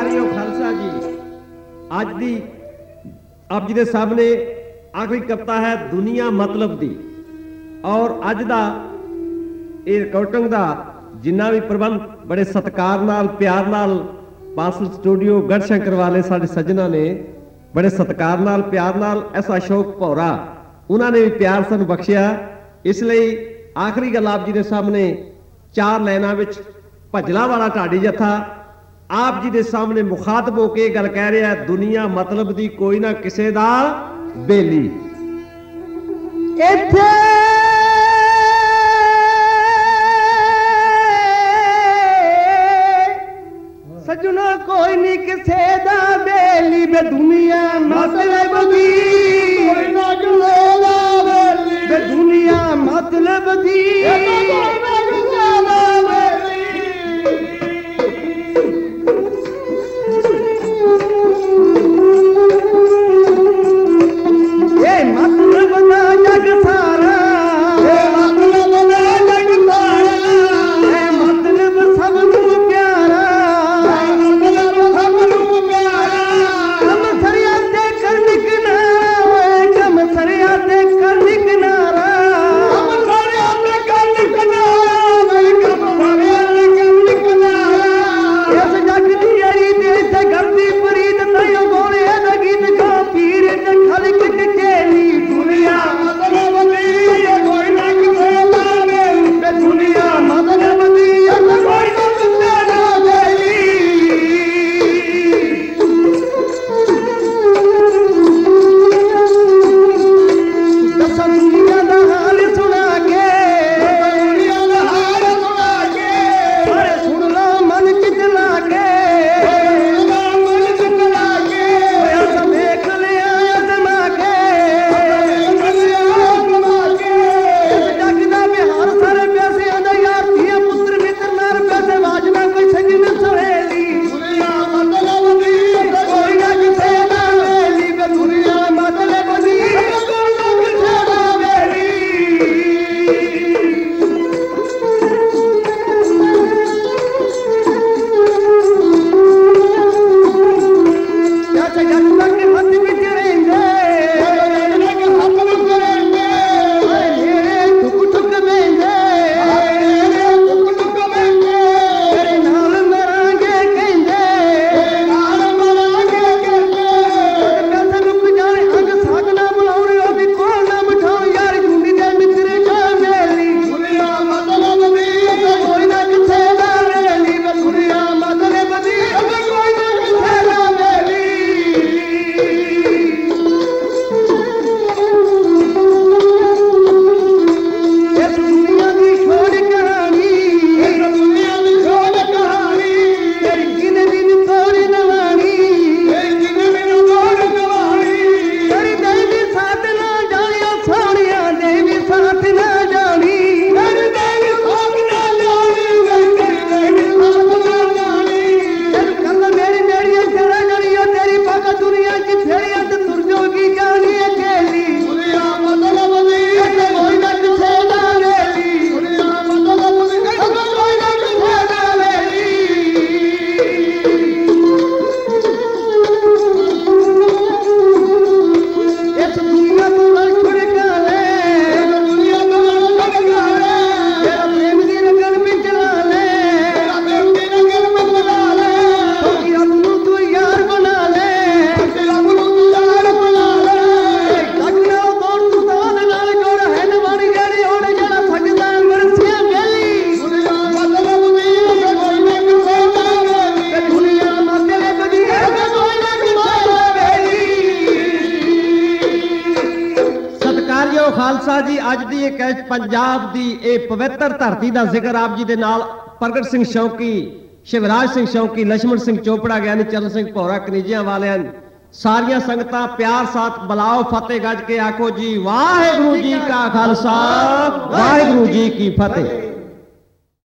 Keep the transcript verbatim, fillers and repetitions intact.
सत्कारयोग खालसा जी अज दी आप जी के सामने आखिरी कविता है दुनिया मतलब दी। और अज दा ये रिकॉर्डिंग दा जिन्ना भी प्रबंध बड़े सत्कार नाल प्यार नाल बांसल स्टूडियो गढ़शंकर वाले साडे सज्जना ने बड़े सत्कार नाल प्यार नाल ऐसा अशोक भौरा उन्होंने भी प्यार सानू बख्शिया। इसलिए आखिरी गल आप जी के सामने चार लाइना विच भजला वाला ढाडी जत्था आप जी के सामने मुखातब होके गल कह रहा है दुनिया मतलब दी कोई ना किसे दा बेली। इत्थे सजना कोई नहीं किसे दा बेली बे दुनिया मतलब दी कोई ना किसे दा बेली बे दुनिया मतलब दी खालसा जी अज दी एक पंजाब दी ए पवित्र धरती का जिक्र आप जी दे नाल प्रगट सिंह शौकी शिवराज सिंह शौकी लक्ष्मण सिंह चोपड़ा ज्ञानी चरण सिंह भौरा कनीजिया वाले सारिया संगतां प्यार साथ बलाओ फतेह गज के आखो जी वाहिगुरू जी का खालसा वाहिगुरू जी की फतेह।